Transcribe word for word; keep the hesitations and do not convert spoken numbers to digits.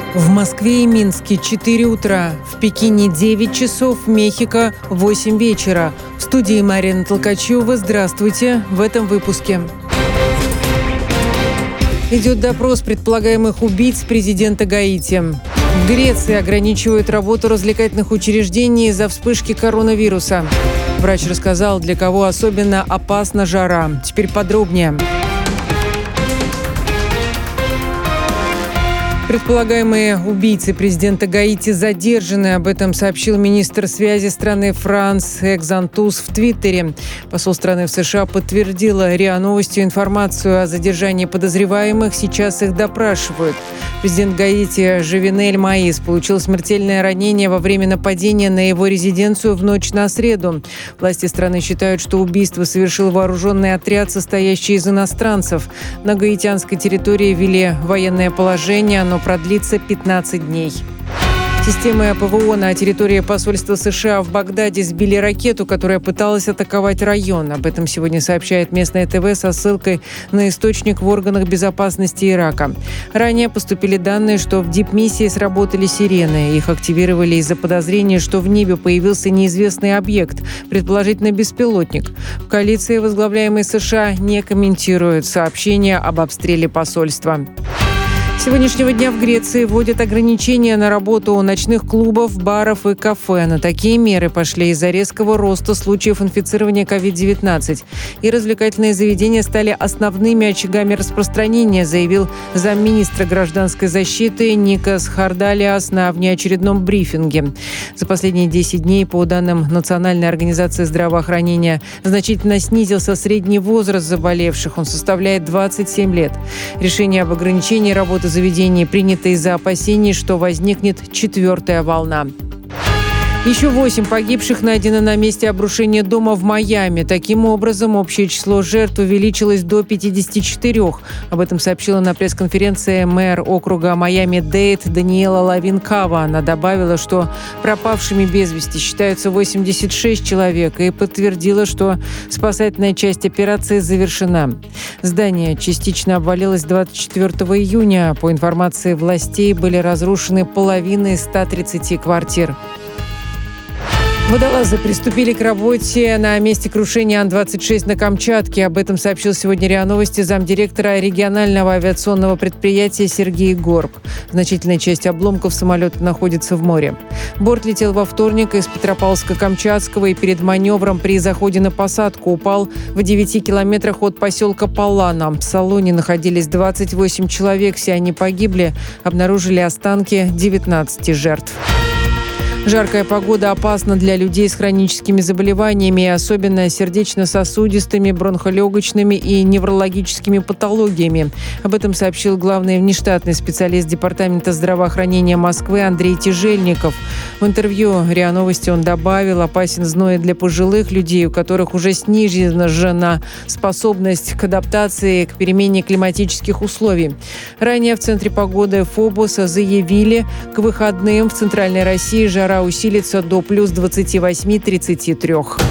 В Москве и Минске четыре утра, в Пекине девять часов, в Мехико восемь вечера. В студии Марина Толкачева. Здравствуйте в этом выпуске. Идет допрос предполагаемых убийц президента Гаити. В Греции ограничивают работу развлекательных учреждений из-за вспышки коронавируса. Врач рассказал, для кого особенно опасна жара. Теперь подробнее. Предполагаемые убийцы президента Гаити задержаны. Об этом сообщил министр связи страны Франс Экзантус в Твиттере. Посол страны в США подтвердил РИА Новостью информацию о задержании подозреваемых. Сейчас их допрашивают. Президент Гаити Жовенель Моис получил смертельное ранение во время нападения на его резиденцию в ночь на среду. Власти страны считают, что убийство совершил вооруженный отряд, состоящий из иностранцев. На гаитянской территории ввели военное положение. Оно продлится пятнадцать дней. Системы ПВО на территории посольства США в Багдаде сбили ракету, которая пыталась атаковать район. Об этом сегодня сообщает местное ТВ со ссылкой на источник в органах безопасности Ирака. Ранее поступили данные, что в дипмиссии сработали сирены. Их активировали из-за подозрения, что в небе появился неизвестный объект, предположительно беспилотник. В коалиции, возглавляемой США, не комментируют сообщения об обстреле посольства. С сегодняшнего дня в Греции вводят ограничения на работу ночных клубов, баров и кафе. На такие меры пошли из-за резкого роста случаев инфицирования ковид девятнадцать. И развлекательные заведения стали основными очагами распространения, заявил замминистра гражданской защиты Никос Хардалиас на внеочередном брифинге. За последние десять дней, по данным Национальной организации здравоохранения, значительно снизился средний возраст заболевших. Он составляет двадцать семь лет. Решение об ограничении работы заведений принято из-за опасений, что возникнет четвертая волна. Еще восемь погибших найдено на месте обрушения дома в Майами. Таким образом, общее число жертв увеличилось до пятидесяти четырёх. Об этом сообщила на пресс-конференции мэр округа Майами-Дейд Даниэла Лавин Кава. Она добавила, что пропавшими без вести считаются восемьдесят шесть человек, и подтвердила, что спасательная часть операции завершена. Здание частично обвалилось двадцать четвёртого июня. По информации властей, были разрушены половина из ста тридцати квартир. Водолазы приступили к работе на месте крушения Ан двадцать шесть на Камчатке. Об этом сообщил сегодня РИА Новости замдиректора регионального авиационного предприятия Сергей Горб. Значительная часть обломков самолета находится в море. Борт летел во вторник из Петропавловска-Камчатского и перед маневром при заходе на посадку упал в девяти километрах от поселка Палана. В салоне находились двадцать восемь человек, все они погибли. Обнаружили останки девятнадцати жертв. Жаркая погода опасна для людей с хроническими заболеваниями, особенно сердечно-сосудистыми, бронхолегочными и неврологическими патологиями. Об этом сообщил главный внештатный специалист Департамента здравоохранения Москвы Андрей Тяжельников. В интервью РИА Новости он добавил, опасен зной для пожилых людей, у которых уже снижена способность к адаптации к перемене климатических условий. Ранее в Центре погоды ФОБОСа заявили, к выходным в Центральной России жара усилится до плюс двадцати восьми — тридцати трёх.